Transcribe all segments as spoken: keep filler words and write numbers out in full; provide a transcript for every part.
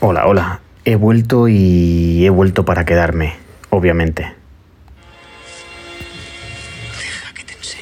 Hola, hola. He vuelto y he vuelto para quedarme, obviamente. Deja que te enseñe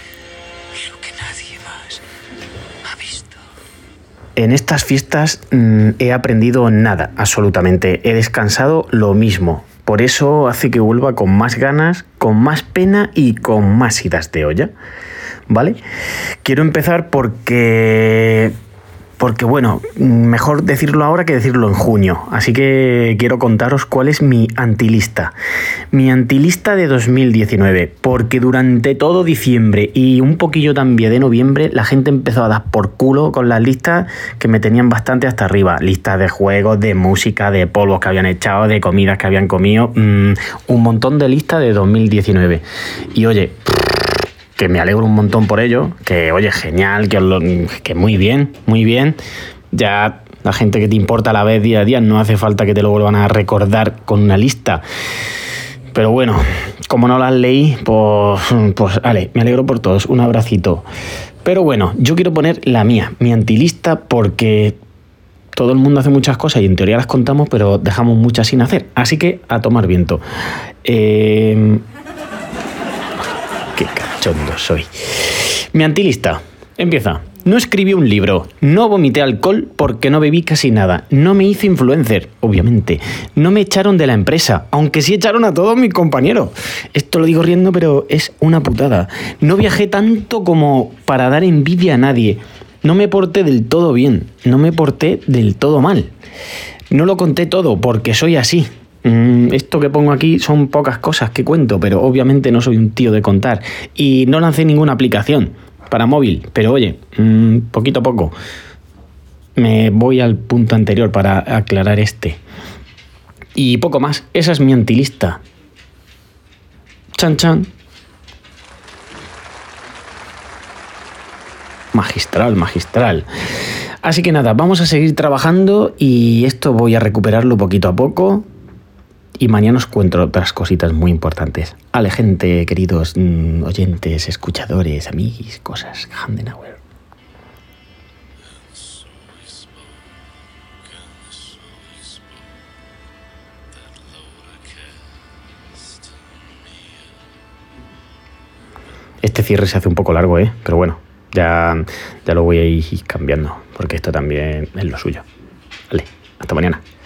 lo que nadie más ha visto. En estas fiestas mmm, he aprendido nada, absolutamente. He descansado lo mismo. Por eso hace que vuelva con más ganas, con más pena y con más idas de olla. ¿Vale? Quiero empezar porque... Porque, bueno, mejor decirlo ahora que decirlo en junio. Así que quiero contaros cuál es mi antilista. Mi antilista de dos mil diecinueve. Porque durante todo diciembre y un poquillo también de noviembre, la gente empezó a dar por culo con las listas que me tenían bastante hasta arriba. Listas de juegos, de música, de polvos que habían echado, de comidas que habían comido. Mmm, un montón de listas de dos mil diecinueve. Y oye... que me alegro un montón por ello, que oye, genial, que, os lo, que muy bien, muy bien. Ya la gente que te importa a la vez día a día, no hace falta que te lo vuelvan a recordar con una lista. Pero bueno, como no las leí, pues, pues vale, me alegro por todos, un abracito. Pero bueno, yo quiero poner la mía, mi antilista, porque todo el mundo hace muchas cosas y en teoría las contamos, pero dejamos muchas sin hacer. Así que a tomar viento. Eh... Qué cachondo soy. Mi antilista. Empieza. No escribí un libro. No vomité alcohol porque no bebí casi nada. No me hice influencer, obviamente. No me echaron de la empresa, aunque sí echaron a todos mis compañeros. Esto lo digo riendo, pero es una putada. No viajé tanto como para dar envidia a nadie. No me porté del todo bien. No me porté del todo mal. No lo conté todo porque soy así. Esto que pongo aquí son pocas cosas que cuento, pero obviamente no soy un tío de contar. Y no lancé ninguna aplicación para móvil, pero oye, mmm, poquito a poco. Me voy al punto anterior para aclarar este. Y poco más, esa es mi antilista. Chan chan. Magistral, magistral. Así que nada, vamos a seguir trabajando y esto voy a recuperarlo poquito a poco. Y mañana os cuento otras cositas muy importantes. Ale, gente, queridos mmm, oyentes, escuchadores, amiguis, cosas. Handenauer. Este cierre se hace un poco largo, ¿eh? Pero bueno, ya, ya lo voy a ir cambiando, porque esto también es lo suyo. Vale, hasta mañana.